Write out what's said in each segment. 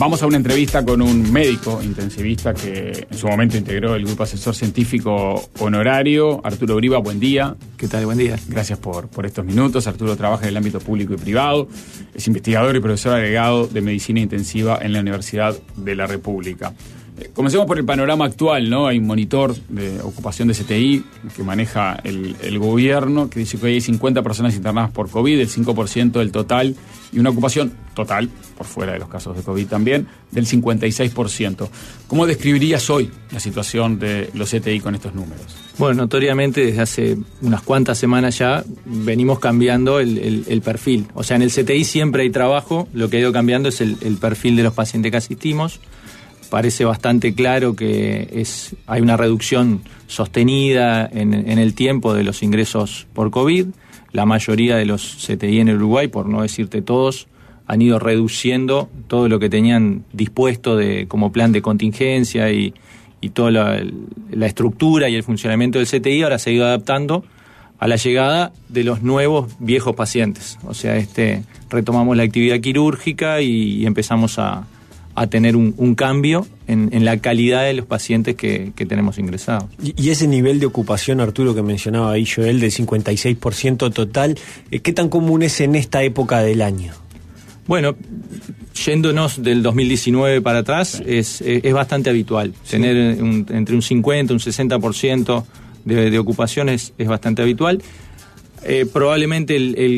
Vamos a una entrevista con un médico intensivista que en su momento integró el grupo asesor científico honorario, Arturo Briva. Buen día. ¿Qué tal? Buen día. Gracias por estos minutos. Arturo trabaja en el ámbito público y privado, es investigador y profesor agregado de medicina intensiva en la Universidad de la República. Comencemos por el panorama actual, ¿no? Hay un monitor de ocupación de CTI que maneja el gobierno, que dice que hoy hay 50 personas internadas por COVID, el 5% del total, y una ocupación total, por fuera de los casos de COVID también, del 56%. ¿Cómo describirías hoy la situación de los CTI con estos números? Bueno, notoriamente desde hace unas cuantas semanas ya venimos cambiando el perfil. O sea, en el CTI siempre hay trabajo, lo que ha ido cambiando es el perfil de los pacientes que asistimos. Parece bastante claro que hay una reducción sostenida en el tiempo de los ingresos por COVID. La mayoría de los CTI en el Uruguay, por no decirte todos, han ido reduciendo todo lo que tenían dispuesto como plan de contingencia y toda la estructura y el funcionamiento del CTI. Ahora se ha ido adaptando a la llegada de los nuevos viejos pacientes. O sea, retomamos la actividad quirúrgica y empezamos a tener un cambio en la calidad de los pacientes que tenemos ingresados. Y ese nivel de ocupación, Arturo, que mencionaba ahí Joel, del 56% total, ¿qué tan común es en esta época del año? Bueno, yéndonos del 2019 para atrás, sí, es bastante habitual. Sí. Tener entre un 50 y un 60% de ocupación es bastante habitual. Probablemente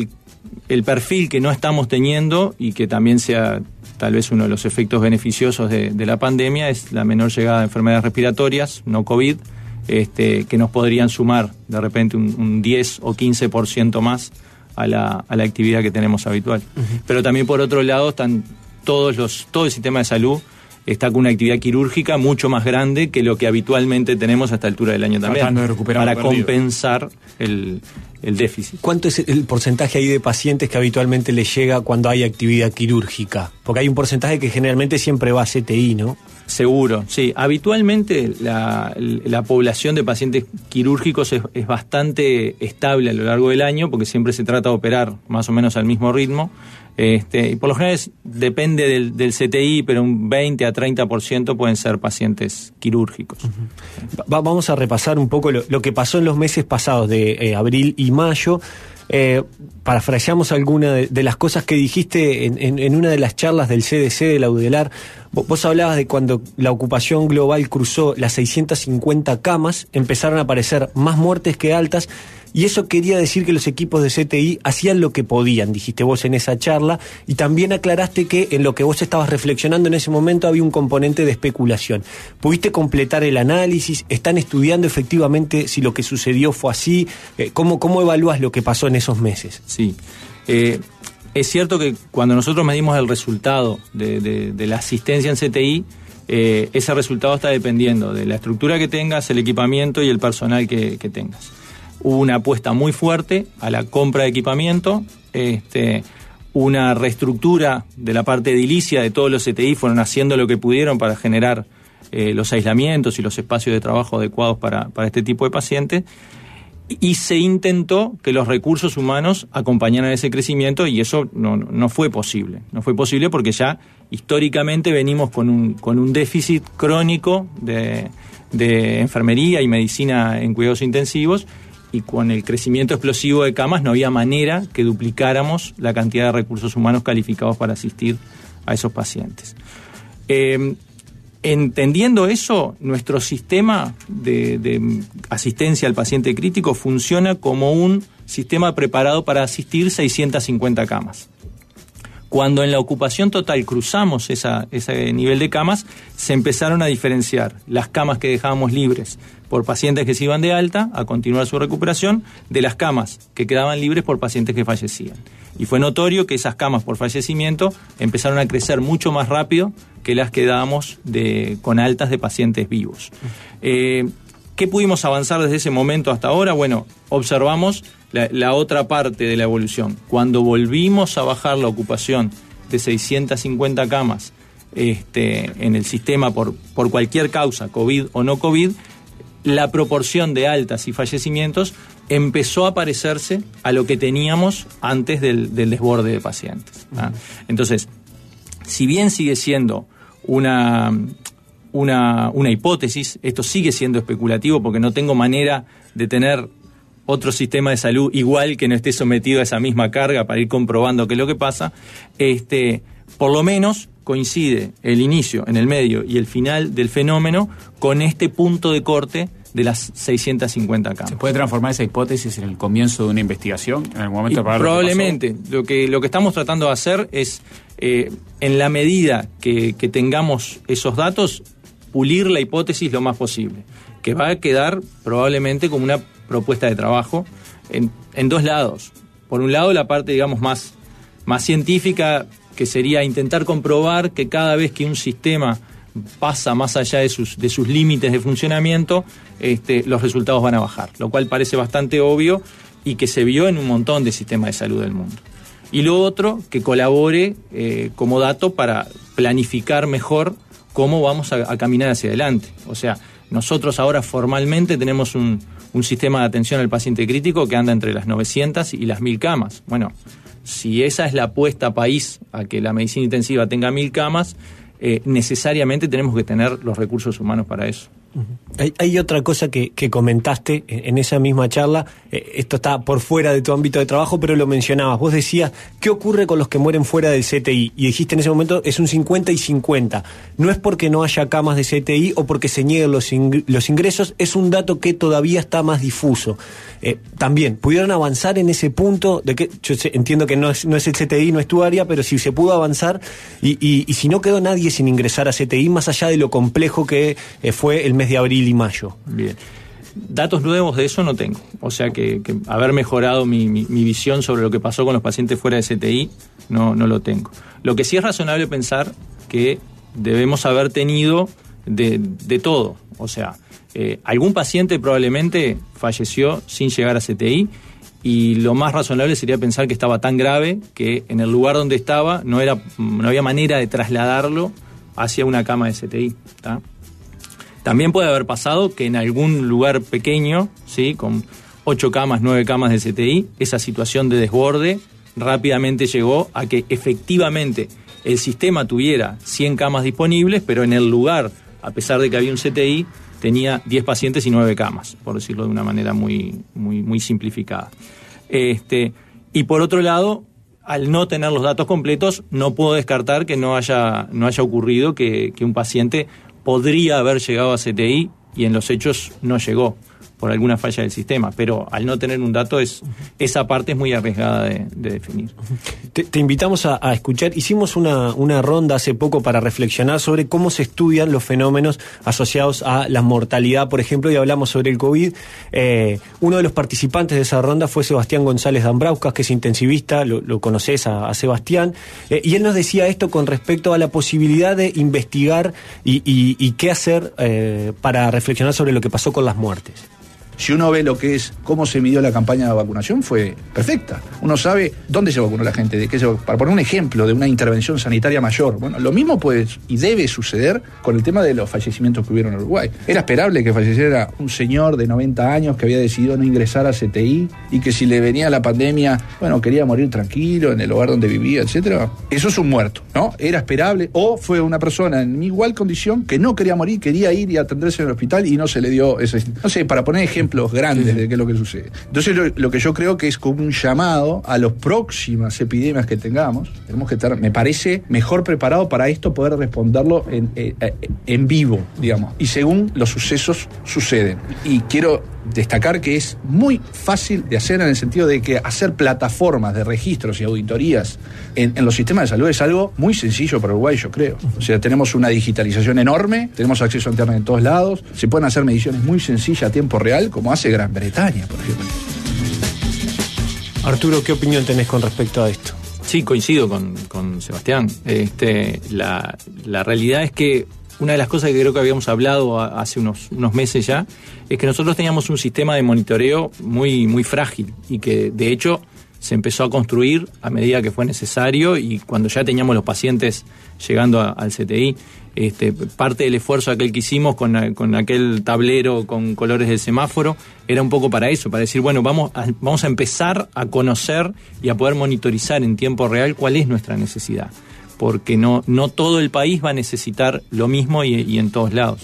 el perfil que no estamos teniendo y que también sea tal vez uno de los efectos beneficiosos de la pandemia es la menor llegada de enfermedades respiratorias, no COVID, que nos podrían sumar de repente un 10 o 15% más a la actividad que tenemos habitual. Uh-huh. Pero también por otro lado están todo el sistema de salud está con una actividad quirúrgica mucho más grande que lo que habitualmente tenemos a esta altura del año también, tratando de recuperar para compensar el déficit. ¿Cuánto es el porcentaje ahí de pacientes que habitualmente les llega cuando hay actividad quirúrgica? Porque hay un porcentaje que generalmente siempre va a CTI, ¿no? Seguro, sí. Habitualmente la población de pacientes quirúrgicos es bastante estable a lo largo del año porque siempre se trata de operar más o menos al mismo ritmo. Y por lo general depende del CTI, pero un 20 a 30% pueden ser pacientes quirúrgicos. Uh-huh. Vamos a repasar un poco lo que pasó en los meses pasados de abril y mayo. Parafraseamos alguna de las cosas que dijiste en una de las charlas del CDC de la UDELAR. Vos hablabas de cuando la ocupación global cruzó las 650 camas, empezaron a aparecer más muertes que altas, y eso quería decir que los equipos de CTI hacían lo que podían, dijiste vos en esa charla, y también aclaraste que en lo que vos estabas reflexionando en ese momento había un componente de especulación. ¿Pudiste completar el análisis? ¿Están estudiando efectivamente si lo que sucedió fue así? ¿Cómo evalúas lo que pasó en esos meses? Sí, es cierto que cuando nosotros medimos el resultado de la asistencia en CTI, ese resultado está dependiendo de la estructura que tengas, el equipamiento y el personal que tengas. Hubo una apuesta muy fuerte a la compra de equipamiento, una reestructura de la parte edilicia de todos los CTI, fueron haciendo lo que pudieron para generar los aislamientos y los espacios de trabajo adecuados para este tipo de pacientes, y se intentó que los recursos humanos acompañaran ese crecimiento, y eso no fue posible. No fue posible porque ya históricamente venimos con un déficit crónico de enfermería y medicina en cuidados intensivos, y con el crecimiento explosivo de camas no había manera que duplicáramos la cantidad de recursos humanos calificados para asistir a esos pacientes. Entendiendo eso, nuestro sistema de asistencia al paciente crítico funciona como un sistema preparado para asistir 650 camas. Cuando en la ocupación total cruzamos ese nivel de camas, se empezaron a diferenciar las camas que dejábamos libres por pacientes que se iban de alta a continuar su recuperación, de las camas que quedaban libres por pacientes que fallecían. Y fue notorio que esas camas por fallecimiento empezaron a crecer mucho más rápido que las que dábamos con altas de pacientes vivos. ¿Qué pudimos avanzar desde ese momento hasta ahora? Bueno, observamos la otra parte de la evolución. Cuando volvimos a bajar la ocupación de 650 camas en el sistema por cualquier causa, COVID o no COVID, la proporción de altas y fallecimientos empezó a parecerse a lo que teníamos antes del desborde de pacientes. Entonces, si bien sigue siendo una hipótesis. Esto sigue siendo especulativo porque no tengo manera de tener otro sistema de salud igual que no esté sometido a esa misma carga para ir comprobando qué es lo que pasa. Por lo menos coincide el inicio, en el medio y el final del fenómeno con este punto de corte de las 650 camas. ¿Se puede transformar esa hipótesis en el comienzo de una investigación en algún momento? Probablemente. Lo que estamos tratando de hacer es, en la medida que tengamos esos datos, pulir la hipótesis lo más posible, que va a quedar probablemente como una propuesta de trabajo en dos lados. Por un lado, la parte, digamos, más científica, que sería intentar comprobar que cada vez que un sistema pasa más allá de sus límites de funcionamiento, los resultados van a bajar, lo cual parece bastante obvio y que se vio en un montón de sistemas de salud del mundo. Y lo otro, que colabore como dato para planificar mejor cómo vamos a caminar hacia adelante. O sea, nosotros ahora formalmente tenemos un sistema de atención al paciente crítico que anda entre las 900 y las 1000 camas. Bueno, si esa es la apuesta país a que la medicina intensiva tenga 1000 camas, necesariamente tenemos que tener los recursos humanos para eso. Hay otra cosa que comentaste en esa misma charla, esto está por fuera de tu ámbito de trabajo, pero lo mencionabas. Vos decías, ¿qué ocurre con los que mueren fuera del CTI? Y dijiste en ese momento, es un 50 y 50. No es porque no haya camas de CTI o porque se nieguen los ingresos, es un dato que todavía está más difuso. También, ¿pudieron avanzar en ese punto? Yo entiendo que no es el CTI, no es tu área, pero si se pudo avanzar y si no quedó nadie sin ingresar a CTI, más allá de lo complejo que fue el mes de abril y mayo. Bien. Datos nuevos de eso no tengo. O sea que haber mejorado mi visión sobre lo que pasó con los pacientes fuera de CTI no lo tengo. Lo que sí es razonable pensar que debemos haber tenido de todo. O sea, algún paciente probablemente falleció sin llegar a CTI y lo más razonable sería pensar que estaba tan grave que en el lugar donde estaba no había manera de trasladarlo hacia una cama de CTI. ¿Tá? También puede haber pasado que en algún lugar pequeño, ¿sí?, con 8 camas, 9 camas de CTI, esa situación de desborde rápidamente llegó a que efectivamente el sistema tuviera 100 camas disponibles, pero en el lugar, a pesar de que había un CTI, tenía 10 pacientes y 9 camas, por decirlo de una manera muy, muy, muy simplificada. Y por otro lado, al no tener los datos completos, no puedo descartar que no haya ocurrido que un paciente podría haber llegado a CTI y en los hechos no llegó por alguna falla del sistema, pero al no tener un dato esa parte es muy arriesgada de definir. Te invitamos a escuchar, hicimos una ronda hace poco para reflexionar sobre cómo se estudian los fenómenos asociados a la mortalidad, por ejemplo, y hablamos sobre el COVID. Uno de los participantes de esa ronda fue Sebastián González Dambrauskas, que es intensivista, lo conocés a Sebastián, y él nos decía esto con respecto a la posibilidad de investigar y qué hacer para reflexionar sobre lo que pasó con las muertes. Si uno ve lo que es, cómo se midió la campaña de vacunación, fue perfecta. Uno sabe dónde se vacunó la gente, de qué para poner un ejemplo de una intervención sanitaria mayor. Bueno, lo mismo puede y debe suceder con el tema de los fallecimientos que hubieron en Uruguay. Era esperable que falleciera un señor de 90 años que había decidido no ingresar a CTI y que si le venía la pandemia, bueno, quería morir tranquilo en el hogar donde vivía, etcétera. Eso es un muerto, ¿no? Era esperable. O fue una persona en igual condición que no quería morir, quería ir y atenderse en el hospital y no se le dio ese... No sé, para poner ejemplos grandes de qué es lo que sucede. Entonces lo que yo creo que es como un llamado a las próximas epidemias que tengamos. Tenemos que estar, me parece, mejor preparado para esto, poder responderlo en vivo, digamos, y según los sucesos suceden. Y quiero destacar que es muy fácil de hacer en el sentido de que hacer plataformas de registros y auditorías en los sistemas de salud es algo muy sencillo para Uruguay, yo creo. O sea, tenemos una digitalización enorme, tenemos acceso a internet en todos lados, se pueden hacer mediciones muy sencillas a tiempo real, como hace Gran Bretaña, por ejemplo. Arturo, ¿qué opinión tenés con respecto a esto? Sí, coincido con Sebastián. La realidad es que una de las cosas que creo que habíamos hablado hace unos meses ya es que nosotros teníamos un sistema de monitoreo muy, muy frágil y que de hecho se empezó a construir a medida que fue necesario y cuando ya teníamos los pacientes llegando al CTI. Parte del esfuerzo aquel que hicimos con aquel tablero con colores del semáforo era un poco para eso, para decir, bueno, vamos a empezar a conocer y a poder monitorizar en tiempo real cuál es nuestra necesidad. porque no todo el país va a necesitar lo mismo y en todos lados.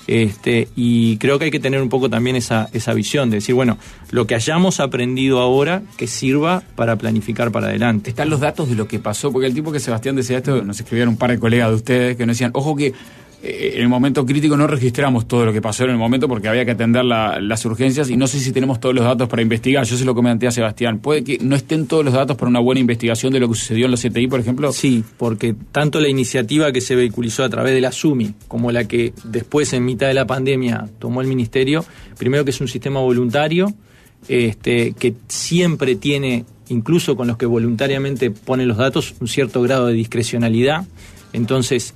Y creo que hay que tener un poco también esa visión de decir, bueno, lo que hayamos aprendido ahora que sirva para planificar para adelante. Están los datos de lo que pasó, porque el tiempo que Sebastián decía esto, nos escribieron un par de colegas de ustedes que nos decían, ojo que en el momento crítico no registramos todo lo que pasó en el momento porque había que atender las urgencias y no sé si tenemos todos los datos para investigar. Yo se lo comenté a Sebastián. ¿Puede que no estén todos los datos para una buena investigación de lo que sucedió en los CTI, por ejemplo? Sí, porque tanto la iniciativa que se vehiculizó a través de la SUMI como la que después en mitad de la pandemia tomó el Ministerio, primero que es un sistema voluntario, que siempre tiene, incluso con los que voluntariamente ponen los datos, un cierto grado de discrecionalidad. Entonces,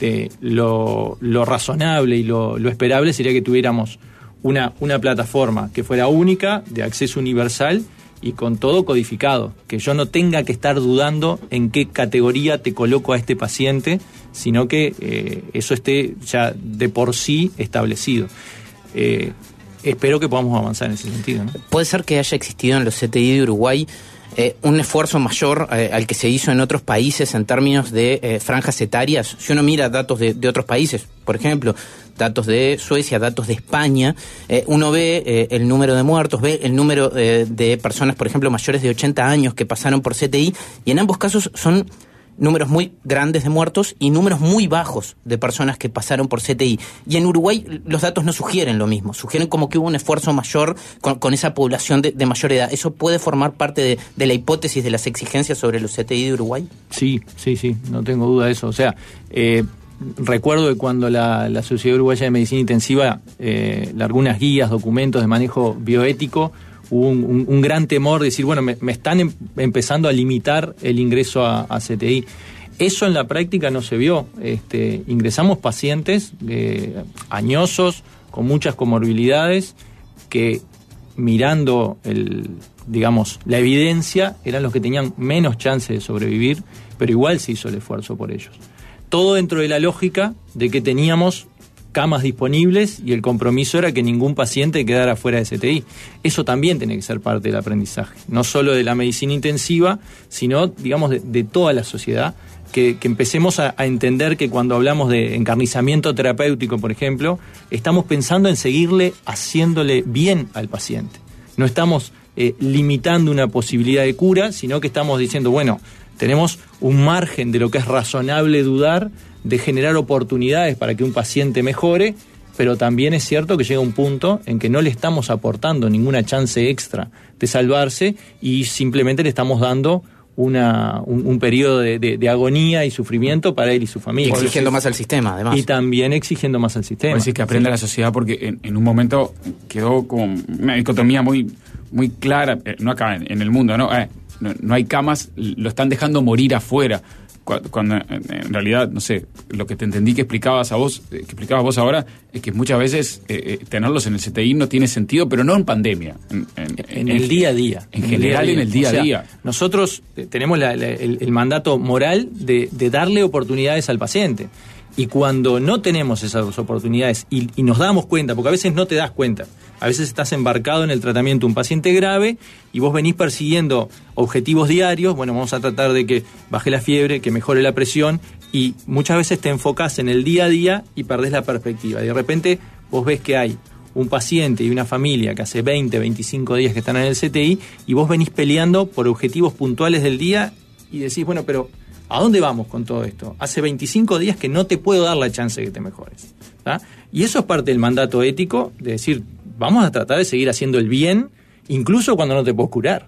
lo razonable y lo esperable sería que tuviéramos una plataforma que fuera única, de acceso universal y con todo codificado, que yo no tenga que estar dudando en qué categoría te coloco a este paciente, sino que eso esté ya de por sí establecido. Espero que podamos avanzar en ese sentido, ¿no? ¿Puede ser que haya existido en los CTI de Uruguay un esfuerzo mayor al que se hizo en otros países en términos de franjas etarias? Si uno mira datos de otros países, por ejemplo, datos de Suecia, datos de España, uno ve el número de muertos, ve el número de personas, por ejemplo, mayores de 80 años que pasaron por CTI, y en ambos casos son números muy grandes de muertos y números muy bajos de personas que pasaron por CTI. Y en Uruguay los datos no sugieren lo mismo, sugieren como que hubo un esfuerzo mayor con esa población de mayor edad. ¿Eso puede formar parte de la hipótesis de las exigencias sobre los CTI de Uruguay? Sí, no tengo duda de eso. O sea, recuerdo que cuando la Sociedad Uruguaya de Medicina Intensiva largó unas guías, documentos de manejo bioético, hubo un gran temor de decir, bueno, me están empezando a limitar el ingreso a CTI. Eso en la práctica no se vio. Ingresamos pacientes añosos, con muchas comorbilidades, que mirando la evidencia, eran los que tenían menos chance de sobrevivir, pero igual se hizo el esfuerzo por ellos. Todo dentro de la lógica de que teníamos camas disponibles y el compromiso era que ningún paciente quedara fuera de CTI. Eso también tiene que ser parte del aprendizaje, no solo de la medicina intensiva, sino, digamos, de toda la sociedad, que empecemos a entender que cuando hablamos de encarnizamiento terapéutico, por ejemplo, estamos pensando en seguirle haciéndole bien al paciente. No estamos limitando una posibilidad de cura, sino que estamos diciendo, bueno, tenemos un margen de lo que es razonable dudar, de generar oportunidades para que un paciente mejore, pero también es cierto que llega un punto en que no le estamos aportando ninguna chance extra de salvarse y simplemente le estamos dando un periodo de agonía y sufrimiento para él y su familia. Y exigiendo más al sistema, además. Y también exigiendo más al sistema. Decir que aprenda la sociedad, porque en un momento quedó como una dicotomía muy clara, no acá en el mundo, ¿no? No hay camas, lo están dejando morir afuera. Cuando en realidad, no sé, lo que te entendí que explicabas vos ahora, es que muchas veces tenerlos en el CTI no tiene sentido, pero no en pandemia. En el día a día. En general, en el día a día. Nosotros tenemos el mandato moral de darle oportunidades al paciente. Y cuando no tenemos esas oportunidades y nos damos cuenta, porque a veces no te das cuenta, a veces estás embarcado en el tratamiento de un paciente grave y vos venís persiguiendo objetivos diarios, bueno, vamos a tratar de que baje la fiebre, que mejore la presión, y muchas veces te enfocás en el día a día y perdés la perspectiva. Y de repente vos ves que hay un paciente y una familia que hace 20, 25 días que están en el CTI y vos venís peleando por objetivos puntuales del día y decís, bueno, pero ¿a dónde vamos con todo esto? Hace 25 días que no te puedo dar la chance de que te mejores. ¿Tá? Y eso es parte del mandato ético, de decir, vamos a tratar de seguir haciendo el bien, incluso cuando no te puedo curar.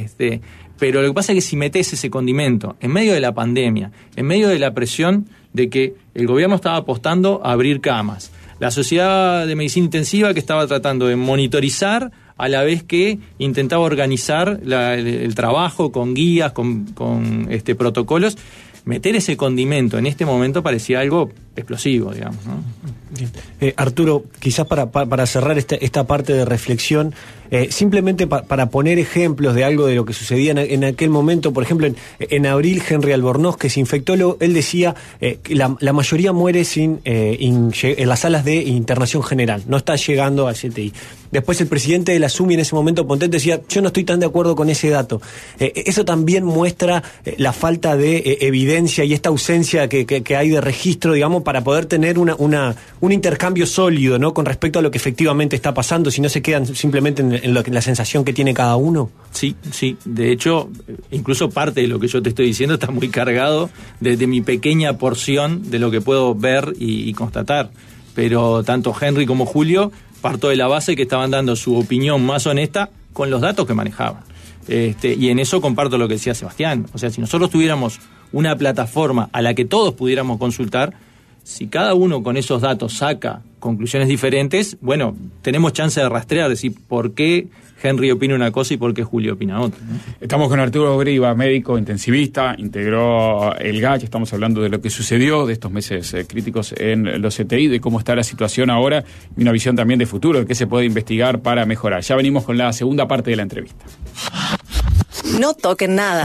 Pero lo que pasa es que si metés ese condimento en medio de la pandemia, en medio de la presión de que el gobierno estaba apostando a abrir camas, la Sociedad de Medicina Intensiva que estaba tratando de monitorizar a la vez que intentaba organizar el trabajo con guías, con protocolos, meter ese condimento en este momento parecía algo explosivo, digamos, ¿no? Bien. Arturo, quizás para cerrar esta parte de reflexión, simplemente para poner ejemplos de algo de lo que sucedía en aquel momento, por ejemplo, en abril, Henry Albornoz, que se infectó, él decía que la mayoría muere en las salas de internación general, no está llegando al CTI. Después el presidente de la SUMI en ese momento, Pontet, decía, yo no estoy tan de acuerdo con ese dato. Eso también muestra la falta de evidencia y esta ausencia que hay de registro, digamos, para poder tener un intercambio sólido, ¿no?, con respecto a lo que efectivamente está pasando, si no se quedan simplemente en la sensación que tiene cada uno. Sí. De hecho, incluso parte de lo que yo te estoy diciendo está muy cargado de mi pequeña porción de lo que puedo ver y constatar. Pero tanto Henry como Julio parto de la base que estaban dando su opinión más honesta con los datos que manejaban. Y en eso comparto lo que decía Sebastián. O sea, si nosotros tuviéramos una plataforma a la que todos pudiéramos consultar, si cada uno con esos datos saca conclusiones diferentes, bueno, tenemos chance de rastrear, decir por qué Henry opina una cosa y por qué Julio opina otra, ¿no? Estamos con Arturo Briva, médico intensivista, integró el GACH, estamos hablando de lo que sucedió, de estos meses críticos en los CTI, de cómo está la situación ahora y una visión también de futuro, de qué se puede investigar para mejorar. Ya venimos con la segunda parte de la entrevista. No toquen nada.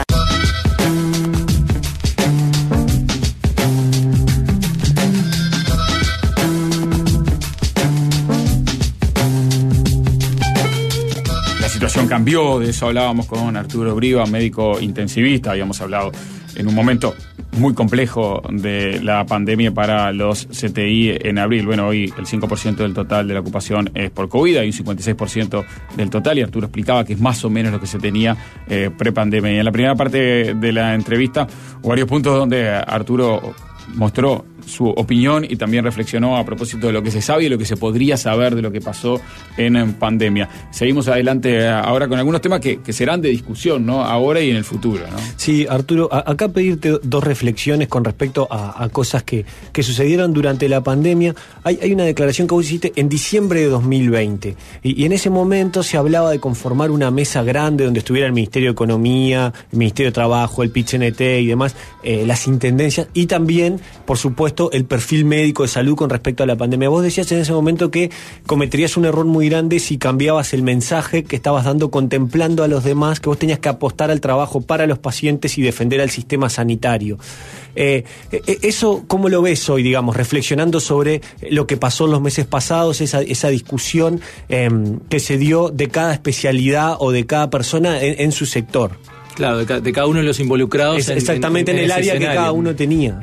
La situación cambió, de eso hablábamos con Arturo Briva, médico intensivista. Habíamos hablado en un momento muy complejo de la pandemia para los CTI en abril. Bueno, hoy el 5% del total de la ocupación es por COVID, hay un 56% del total, y Arturo explicaba que es más o menos lo que se tenía prepandemia. Y en la primera parte de la entrevista hubo varios puntos donde Arturo mostró su opinión y también reflexionó a propósito de lo que se sabe y lo que se podría saber de lo que pasó en pandemia. Seguimos adelante ahora con algunos temas que serán de discusión, ¿no?, ahora y en el futuro, ¿no? Sí, Arturo, acá pedirte dos reflexiones con respecto a cosas que sucedieron durante la pandemia. Hay una declaración que vos hiciste en diciembre de 2020 y en ese momento se hablaba de conformar una mesa grande donde estuviera el Ministerio de Economía, el Ministerio de Trabajo, el PIT-CNT y demás, las intendencias y también, por supuesto, el perfil médico de salud con respecto a la pandemia. Vos decías en ese momento que cometerías un error muy grande si cambiabas el mensaje que estabas dando contemplando a los demás, que vos tenías que apostar al trabajo para los pacientes y defender al sistema sanitario. Eso, ¿cómo lo ves hoy, digamos, reflexionando sobre lo que pasó en los meses pasados, esa discusión que se dio de cada especialidad o de cada persona en su sector? Claro, de cada uno de los involucrados. Exactamente en el área que cada uno tenía.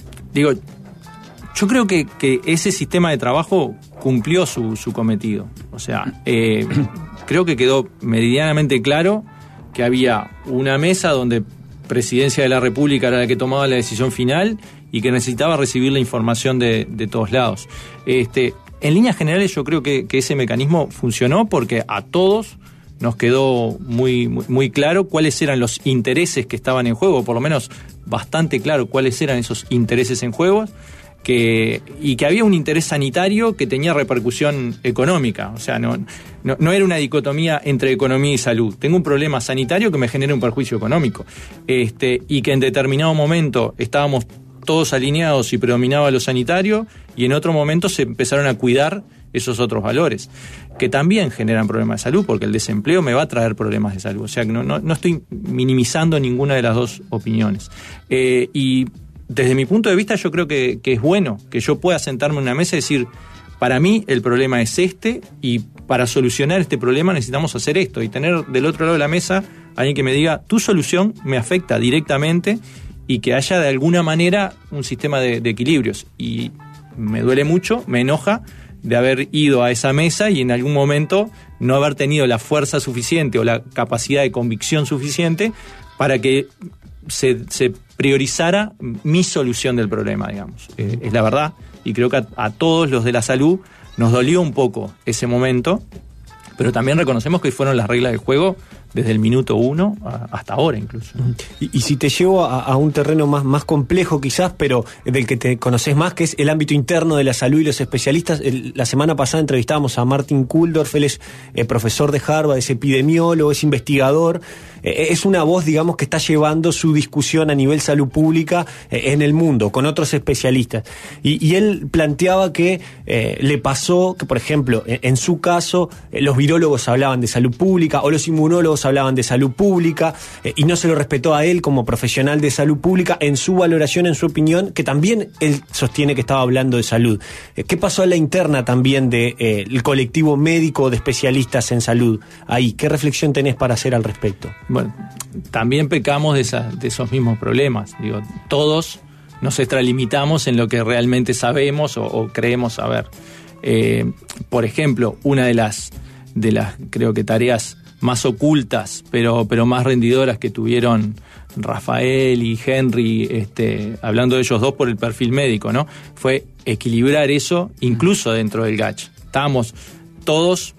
Yo creo que ese sistema de trabajo cumplió su cometido. O sea, creo que quedó meridianamente claro que había una mesa donde Presidencia de la República era la que tomaba la decisión final y que necesitaba recibir la información de todos lados. En líneas generales yo creo que ese mecanismo funcionó porque a todos nos quedó muy claro cuáles eran los intereses que estaban en juego, por lo menos bastante claro cuáles eran esos intereses en juego, y que había un interés sanitario que tenía repercusión económica. O sea, no era una dicotomía entre economía y salud. Tengo un problema sanitario que me genera un perjuicio económico, y que en determinado momento estábamos todos alineados y predominaba lo sanitario, y en otro momento se empezaron a cuidar esos otros valores, que también generan problemas de salud, porque el desempleo me va a traer problemas de salud. O sea, que no estoy minimizando ninguna de las dos opiniones. Y desde mi punto de vista yo creo que es bueno que yo pueda sentarme en una mesa y decir, para mí el problema es este, y para solucionar este problema necesitamos hacer esto, y tener del otro lado de la mesa alguien que me diga, tu solución me afecta directamente, y que haya de alguna manera un sistema de equilibrios. Y me duele mucho, me enoja de haber ido a esa mesa y en algún momento no haber tenido la fuerza suficiente o la capacidad de convicción suficiente para que se priorizara mi solución del problema, digamos. Es la verdad, y creo que a todos los de la salud nos dolió un poco ese momento, pero también reconocemos que fueron las reglas del juego desde el minuto 1 hasta ahora incluso. Y si te llevo a un terreno más complejo quizás, pero del que te conoces más, que es el ámbito interno de la salud y los especialistas. La semana pasada entrevistábamos a Martin Kulldorff, él es profesor de Harvard, es epidemiólogo, es investigador. es una voz, digamos, que está llevando su discusión a nivel salud pública en el mundo, con otros especialistas. Y él planteaba que le pasó que, por ejemplo, en su caso, los virólogos hablaban de salud pública o los inmunólogos hablaban de salud pública y no se lo respetó a él como profesional de salud pública en su valoración, en su opinión, que también él sostiene que estaba hablando de salud. ¿Qué pasó a la interna también del colectivo médico de especialistas en salud? Ahí, ¿qué reflexión tenés para hacer al respecto? Bueno, también pecamos de esos mismos problemas. Digo, todos nos extralimitamos en lo que realmente sabemos o creemos saber. Por ejemplo, una de las creo que tareas más ocultas, pero más rendidoras que tuvieron Rafael y Henry, hablando de ellos dos por el perfil médico, ¿no? Fue equilibrar eso incluso dentro del GACH. Estábamos todos,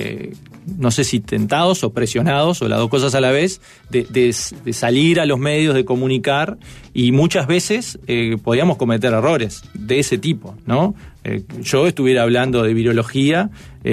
no sé si tentados o presionados, o las dos cosas a la vez, de salir a los medios, de comunicar, y muchas veces podíamos cometer errores de ese tipo, ¿no? Yo estuviera hablando de virología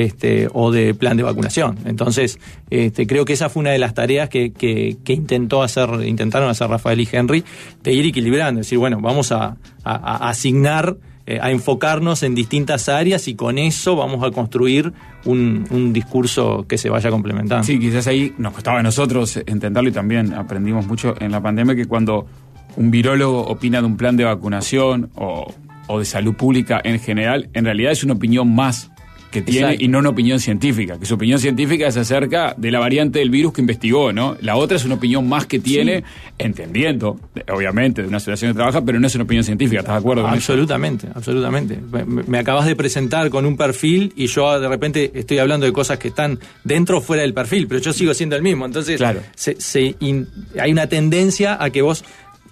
o de plan de vacunación. Entonces, creo que esa fue una de las tareas que intentaron hacer Rafael y Henry, de ir equilibrando, decir, bueno, vamos a asignar, a enfocarnos en distintas áreas y con eso vamos a construir un discurso que se vaya complementando. Sí, quizás ahí nos costaba a nosotros entenderlo y también aprendimos mucho en la pandemia que cuando un virólogo opina de un plan de vacunación o de salud pública en general, en realidad es una opinión más que tiene. Exacto. Y no una opinión científica, que su opinión científica es acerca de la variante del virus que investigó, ¿no? La otra es una opinión más que tiene, sí, entendiendo, obviamente, de una asociación que trabaja, pero no es una opinión científica, ¿estás de acuerdo con absolutamente, eso? Absolutamente. Me acabas de presentar con un perfil y yo de repente estoy hablando de cosas que están dentro o fuera del perfil, pero yo sigo siendo el mismo, entonces claro, hay una tendencia a que vos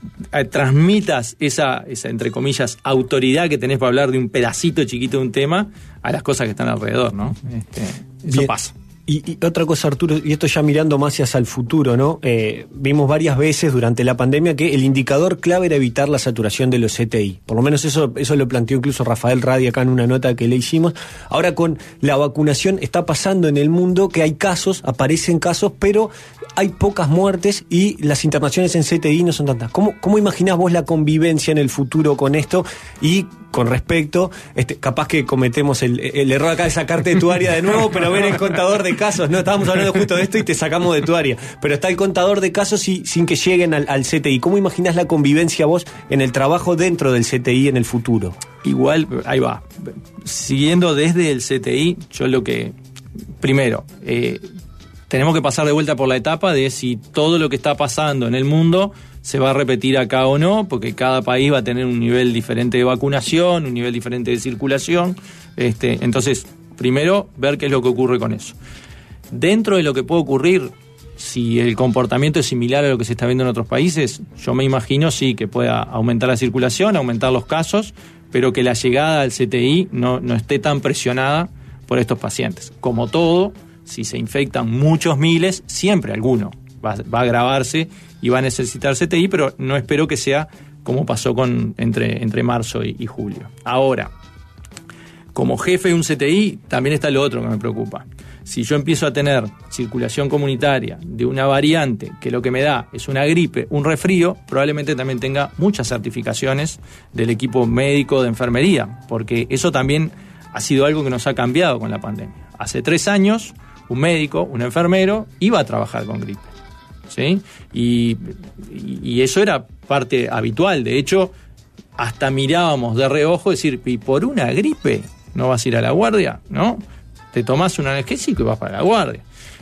transmitas esa, entre comillas, autoridad que tenés para hablar de un pedacito chiquito de un tema a las cosas que están alrededor, ¿no? Eso bien pasa. Y otra cosa, Arturo, y esto ya mirando más hacia el futuro, ¿no? Vimos varias veces durante la pandemia que el indicador clave era evitar la saturación de los CTI. Por lo menos eso lo planteó incluso Rafael Radi acá en una nota que le hicimos. Ahora con la vacunación está pasando en el mundo que hay casos, aparecen casos, pero hay pocas muertes y las internaciones en CTI no son tantas. ¿Cómo imaginás vos la convivencia en el futuro con esto? Y con respecto, capaz que cometemos el error acá de sacarte de tu área de nuevo, pero ver el contador de casos, no, estábamos hablando justo de esto y te sacamos de tu área, pero está el contador de casos sin que lleguen al CTI. ¿Cómo imaginás la convivencia vos en el trabajo dentro del CTI en el futuro? Igual, ahí va, siguiendo desde el CTI, yo lo que, primero, tenemos que pasar de vuelta por la etapa de si todo lo que está pasando en el mundo se va a repetir acá o no, porque cada país va a tener un nivel diferente de vacunación, un nivel diferente de circulación. Entonces, primero, ver qué es lo que ocurre con eso. Dentro de lo que puede ocurrir, si el comportamiento es similar a lo que se está viendo en otros países, yo me imagino sí que pueda aumentar la circulación, aumentar los casos, pero que la llegada al CTI no esté tan presionada por estos pacientes. Como todo, si se infectan muchos miles, siempre alguno va a agravarse y va a necesitar CTI, pero no espero que sea como pasó entre marzo y julio. Ahora, como jefe de un CTI, también está lo otro que me preocupa. Si yo empiezo a tener circulación comunitaria de una variante que lo que me da es una gripe, un resfrío, probablemente también tenga muchas certificaciones del equipo médico de enfermería, porque eso también ha sido algo que nos ha cambiado con la pandemia. Hace 3 años, un médico, un enfermero, iba a trabajar con gripe, ¿sí? Y eso era parte habitual. De hecho, hasta mirábamos de reojo decir, ¿y por una gripe no vas a ir a la guardia? ¿No? Te tomás un analgésico y vas para la guardia.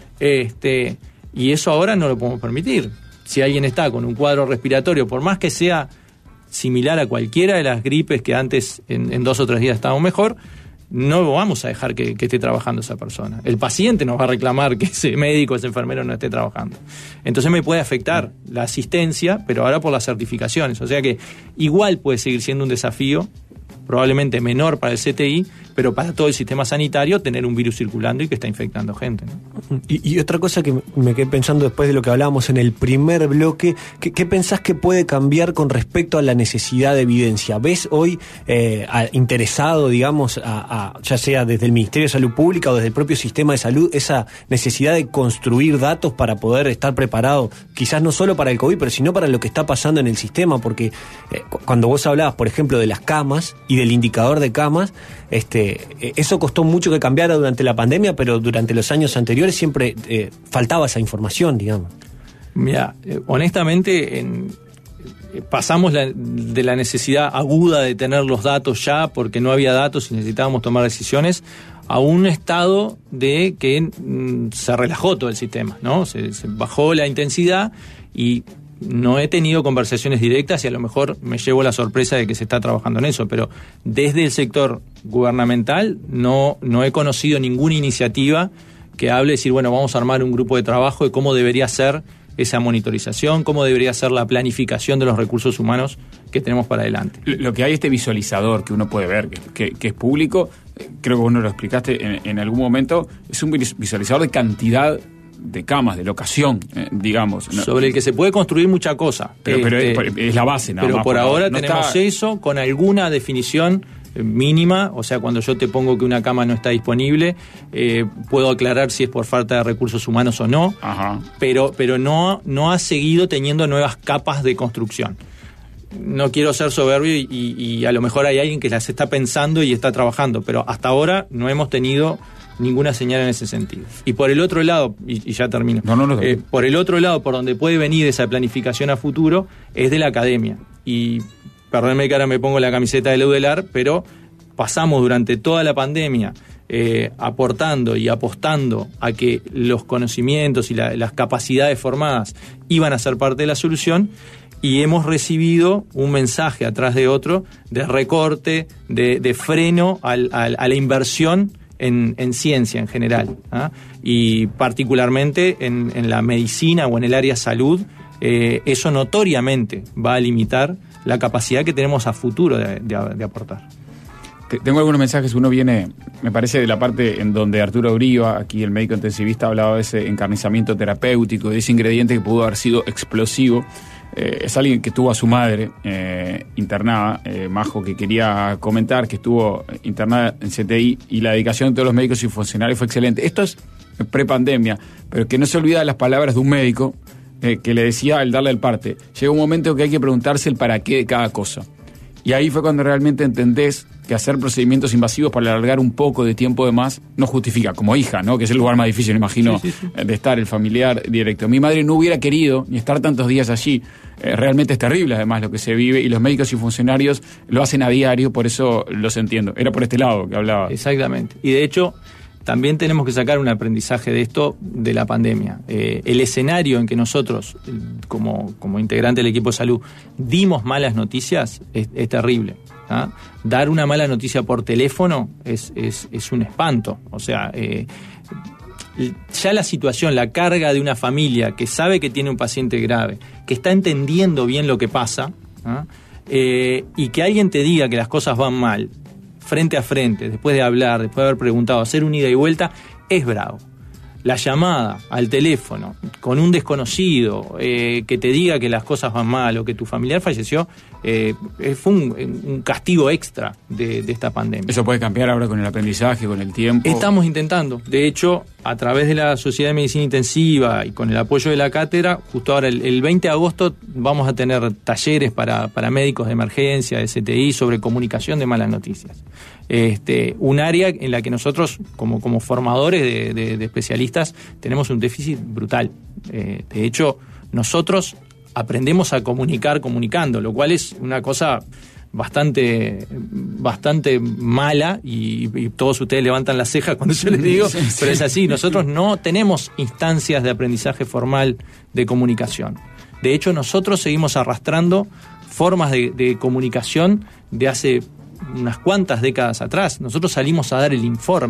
Y eso ahora no lo podemos permitir. Si alguien está con un cuadro respiratorio, por más que sea similar a cualquiera de las gripes que antes en 2 o 3 días estábamos mejor, no vamos a dejar que esté trabajando esa persona. El paciente nos va a reclamar que ese médico, ese enfermero no esté trabajando. Entonces me puede afectar la asistencia, pero ahora por las certificaciones. O sea que igual puede seguir siendo un desafío, probablemente menor para el CTI, pero para todo el sistema sanitario tener un virus circulando y que está infectando gente, ¿no? Y otra cosa que me quedé pensando después de lo que hablábamos en el primer bloque, ¿qué pensás que puede cambiar con respecto a la necesidad de evidencia? ¿Ves hoy interesado, digamos, ya sea desde el Ministerio de Salud Pública o desde el propio sistema de salud, esa necesidad de construir datos para poder estar preparado, quizás no solo para el COVID, pero sino para lo que está pasando en el sistema? Porque cuando vos hablabas, por ejemplo, de las camas y del indicador de camas, eso costó mucho que cambiara durante la pandemia, pero durante los años anteriores siempre faltaba esa información, digamos. Mira, honestamente, pasamos de la necesidad aguda de tener los datos ya, porque no había datos y necesitábamos tomar decisiones, a un estado de que se relajó todo el sistema, ¿no? Se bajó la intensidad y no he tenido conversaciones directas y a lo mejor me llevo la sorpresa de que se está trabajando en eso, pero desde el sector gubernamental no he conocido ninguna iniciativa que hable de decir, bueno, vamos a armar un grupo de trabajo de cómo debería ser esa monitorización, cómo debería ser la planificación de los recursos humanos que tenemos para adelante. Lo que hay, este visualizador que uno puede ver, que es público, creo que vos nos lo explicaste en algún momento, es un visualizador de cantidad de camas, de locación, digamos, ¿no? Sobre el que se puede construir mucha cosa. Pero es la base, nada pero más. Pero por ahora no tenemos está... eso con alguna definición mínima, o sea, cuando yo te pongo que una cama no está disponible, puedo aclarar si es por falta de recursos humanos o no. Ajá. Pero no ha seguido teniendo nuevas capas de construcción. No quiero ser soberbio y a lo mejor hay alguien que las está pensando y está trabajando, pero hasta ahora no hemos tenido ninguna señal en ese sentido. Y por el otro lado, y ya termino, por el otro lado, por donde puede venir esa planificación a futuro, es de la academia. Y perdónenme que ahora me pongo la camiseta del EUDELAR, pero pasamos durante toda la pandemia aportando y apostando a que los conocimientos y las capacidades formadas iban a ser parte de la solución, y hemos recibido un mensaje atrás de otro de recorte, de freno a la inversión en ciencia en general, ¿ah? Y particularmente en la medicina o en el área salud, eso notoriamente va a limitar la capacidad que tenemos a futuro de aportar. Tengo algunos mensajes. Uno viene, me parece, de la parte en donde Arturo Briva, aquí el médico intensivista, hablaba de ese encarnizamiento terapéutico, de ese ingrediente que pudo haber sido explosivo. Es alguien que tuvo a su madre internada, Majo, que quería comentar que estuvo internada en CTI, y la dedicación de todos los médicos y funcionarios fue excelente. Esto es prepandemia, pero que no se olvida de las palabras de un médico que le decía al darle el parte: llega un momento que hay que preguntarse el para qué de cada cosa. Y ahí fue cuando realmente entendés que hacer procedimientos invasivos para alargar un poco de tiempo de más no justifica, como hija, ¿no? Que es el lugar más difícil, me imagino, sí. De estar, el familiar directo. Mi madre no hubiera querido ni estar tantos días allí. Realmente es terrible, además, lo que se vive, y los médicos y funcionarios lo hacen a diario, por eso los entiendo. Era por este lado que hablaba. Exactamente. Y de hecho, también tenemos que sacar un aprendizaje de esto, de la pandemia. El escenario en que nosotros, como integrante del equipo de salud, dimos malas noticias es terrible. ¿Ah? Dar una mala noticia por teléfono es un espanto. O sea, ya la situación, la carga de una familia que sabe que tiene un paciente grave, que está entendiendo bien lo que pasa, ¿ah? Y que alguien te diga que las cosas van mal, frente a frente, después de hablar, después de haber preguntado, hacer un ida y vuelta, es bravo. La llamada al teléfono con un desconocido que te diga que las cosas van mal o que tu familiar falleció, fue un castigo extra de esta pandemia. ¿Eso puede cambiar ahora con el aprendizaje, con el tiempo? Estamos intentando. De hecho, a través de la Sociedad de Medicina Intensiva y con el apoyo de la cátedra, justo ahora el 20 de agosto vamos a tener talleres para médicos de emergencia, de CTI, sobre comunicación de malas noticias. Un área en la que nosotros, como formadores de especialistas, tenemos un déficit brutal. De hecho, nosotros aprendemos a comunicar comunicando, lo cual es una cosa bastante mala, y todos ustedes levantan las cejas cuando yo les digo, pero es así. Nosotros no tenemos instancias de aprendizaje formal de comunicación. De hecho, nosotros seguimos arrastrando formas de comunicación de hace unas cuantas décadas atrás. Nosotros salimos a dar el informe,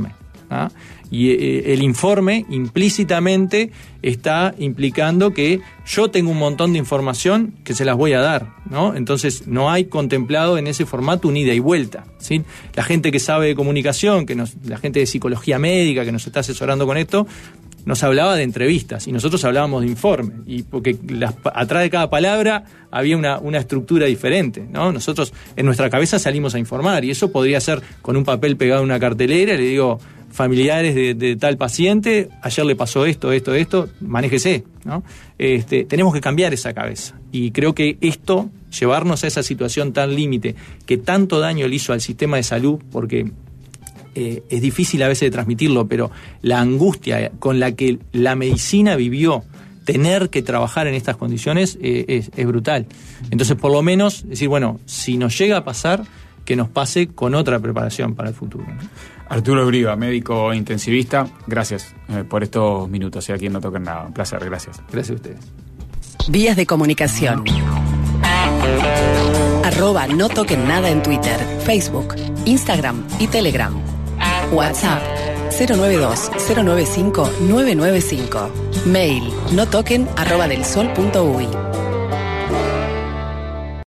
¿ah? Y el informe implícitamente está implicando que yo tengo un montón de información que se las voy a dar, ¿no? Entonces no hay contemplado en ese formato un ida y vuelta, ¿sí? La gente que sabe de comunicación, la gente de psicología médica que nos está asesorando con esto, nos hablaba de entrevistas y nosotros hablábamos de informe, y porque atrás de cada palabra había una estructura diferente, ¿no? Nosotros en nuestra cabeza salimos a informar, y eso podría ser con un papel pegado en una cartelera, le digo, familiares de tal paciente, ayer le pasó esto, manéjese, ¿no? Tenemos que cambiar esa cabeza, y creo que esto, llevarnos a esa situación tan límite, que tanto daño le hizo al sistema de salud, porque es difícil a veces de transmitirlo, pero la angustia con la que la medicina vivió tener que trabajar en estas condiciones es brutal. Entonces, por lo menos, decir, bueno, si nos llega a pasar, que nos pase con otra preparación para el futuro, ¿no? Arturo Briva, médico intensivista, gracias por estos minutos. Aquí en No Toquen Nada. Un placer, gracias. Gracias a ustedes. Vías de comunicación. @No Toquen Nada en Twitter, Facebook, Instagram y Telegram. WhatsApp 092-095-995. Mail notoquen@delsol.uy.